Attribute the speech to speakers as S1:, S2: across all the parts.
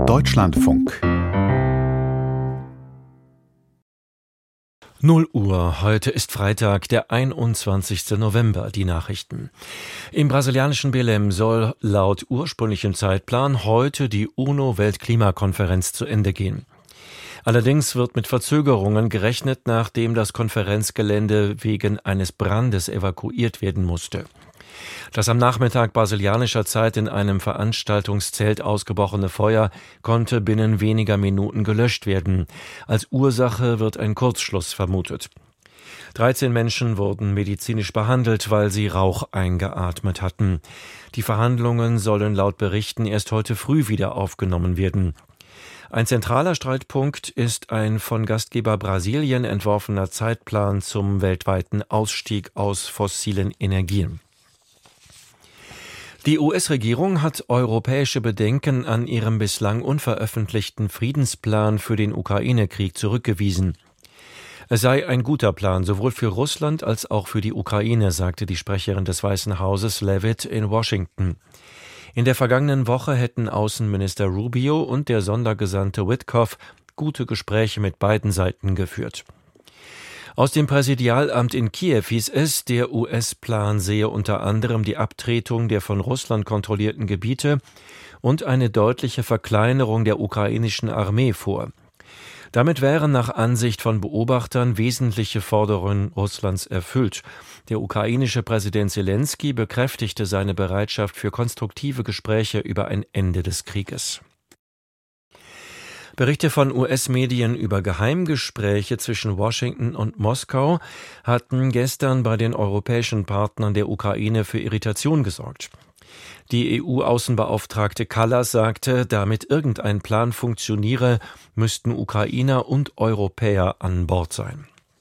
S1: Deutschlandfunk
S2: 0 Uhr, heute ist Freitag, der 21. November, die Nachrichten. Im brasilianischen Belém soll laut ursprünglichem Zeitplan heute die UNO-Weltklimakonferenz zu Ende gehen. Allerdings wird mit Verzögerungen gerechnet, nachdem das Konferenzgelände wegen eines Brandes evakuiert werden musste. Das am Nachmittag brasilianischer Zeit in einem Veranstaltungszelt ausgebrochene Feuer konnte binnen weniger Minuten gelöscht werden. Als Ursache wird ein Kurzschluss vermutet. 13 Menschen wurden medizinisch behandelt, weil sie Rauch eingeatmet hatten. Die Verhandlungen sollen laut Berichten erst heute früh wieder aufgenommen werden. Ein zentraler Streitpunkt ist ein von Gastgeber Brasilien entworfener Zeitplan zum weltweiten Ausstieg aus fossilen Energien. Die US-Regierung hat europäische Bedenken an ihrem bislang unveröffentlichten Friedensplan für den Ukraine-Krieg zurückgewiesen. Es sei ein guter Plan, sowohl für Russland als auch für die Ukraine, sagte die Sprecherin des Weißen Hauses Leavitt in Washington. In der vergangenen Woche hätten Außenminister Rubio und der Sondergesandte Witkoff gute Gespräche mit beiden Seiten geführt. Aus dem Präsidialamt in Kiew hieß es, der US-Plan sehe unter anderem die Abtretung der von Russland kontrollierten Gebiete und eine deutliche Verkleinerung der ukrainischen Armee vor. Damit wären nach Ansicht von Beobachtern wesentliche Forderungen Russlands erfüllt. Der ukrainische Präsident Selenskyj bekräftigte seine Bereitschaft für konstruktive Gespräche über ein Ende des Krieges. Berichte von US-Medien über Geheimgespräche zwischen Washington und Moskau hatten gestern bei den europäischen Partnern der Ukraine für Irritation gesorgt. Die EU-Außenbeauftragte Kallas sagte, damit irgendein Plan funktioniere, müssten Ukrainer und Europäer an Bord sein.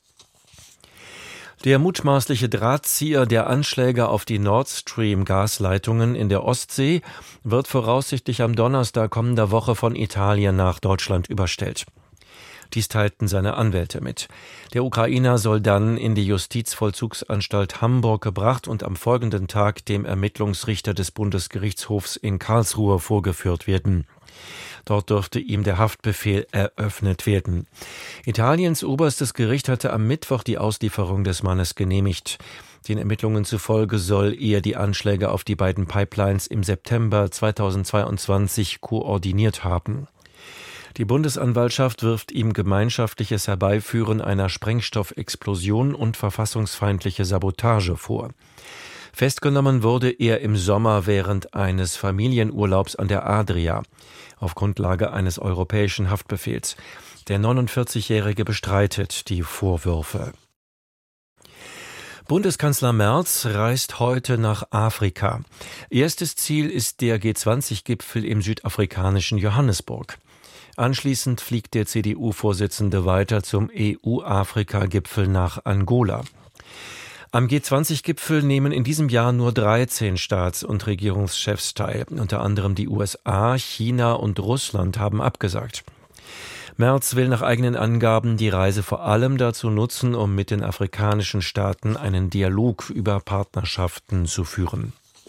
S2: Der mutmaßliche Drahtzieher der Anschläge auf die Nord Stream-Gasleitungen in der Ostsee wird voraussichtlich am Donnerstag kommender Woche von Italien nach Deutschland überstellt. Dies teilten seine Anwälte mit. Der Ukrainer soll dann in die Justizvollzugsanstalt Hamburg gebracht und am folgenden Tag dem Ermittlungsrichter des Bundesgerichtshofs in Karlsruhe vorgeführt werden. Dort dürfte ihm der Haftbefehl eröffnet werden. Italiens oberstes Gericht hatte am Mittwoch die Auslieferung des Mannes genehmigt. Den Ermittlungen zufolge soll er die Anschläge auf die beiden Pipelines im September 2022 koordiniert haben. Die Bundesanwaltschaft wirft ihm gemeinschaftliches Herbeiführen einer Sprengstoffexplosion und verfassungsfeindliche Sabotage vor. Festgenommen wurde er im Sommer während eines Familienurlaubs an der Adria auf Grundlage eines europäischen Haftbefehls. Der 49-Jährige bestreitet die Vorwürfe. Bundeskanzler Merz reist heute nach Afrika. Erstes Ziel ist der G20-Gipfel im südafrikanischen Johannesburg. Anschließend fliegt der CDU-Vorsitzende weiter zum EU-Afrika-Gipfel nach Angola. Am G20-Gipfel nehmen in diesem Jahr nur 13 Staats- und Regierungschefs teil. Unter anderem die USA, China und Russland haben abgesagt. Merz will nach eigenen Angaben die Reise vor allem dazu nutzen, um mit den afrikanischen Staaten einen Dialog über Partnerschaften zu führen.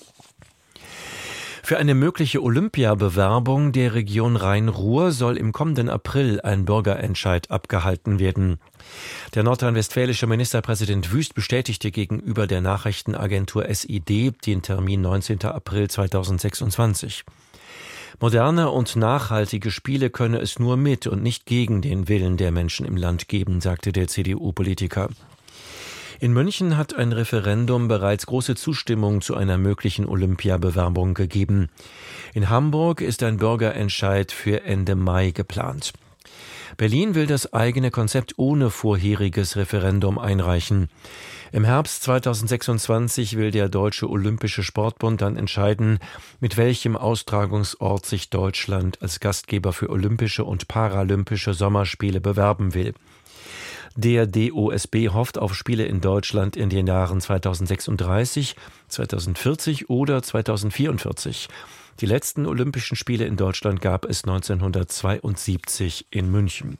S2: Für eine mögliche Olympiabewerbung der Region Rhein-Ruhr soll im kommenden April ein Bürgerentscheid abgehalten werden. Der nordrhein-westfälische Ministerpräsident Wüst bestätigte gegenüber der Nachrichtenagentur SID den Termin 19. April 2026. Moderne und nachhaltige Spiele könne es nur mit und nicht gegen den Willen der Menschen im Land geben, sagte der CDU-Politiker. In München hat ein Referendum bereits große Zustimmung zu einer möglichen Olympiabewerbung gegeben. In Hamburg ist ein Bürgerentscheid für Ende Mai geplant. Berlin will das eigene Konzept ohne vorheriges Referendum einreichen. Im Herbst 2026 will der Deutsche Olympische Sportbund dann entscheiden, mit welchem Austragungsort sich Deutschland als Gastgeber für Olympische und Paralympische Sommerspiele bewerben will. Der DOSB hofft auf Spiele in Deutschland in den Jahren 2036, 2040 oder 2044. Die letzten Olympischen Spiele in Deutschland gab es 1972 in München.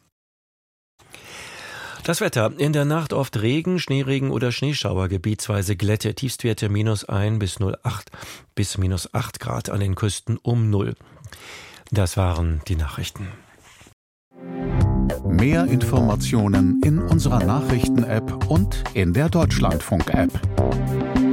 S2: Das Wetter. In der Nacht oft Regen, Schneeregen oder Schneeschauer, gebietsweise Glätte, Tiefstwerte -1 bis -8 Grad, an den Küsten um 0. Das waren die Nachrichten.
S1: Mehr Informationen in unserer Nachrichten-App und in der Deutschlandfunk-App.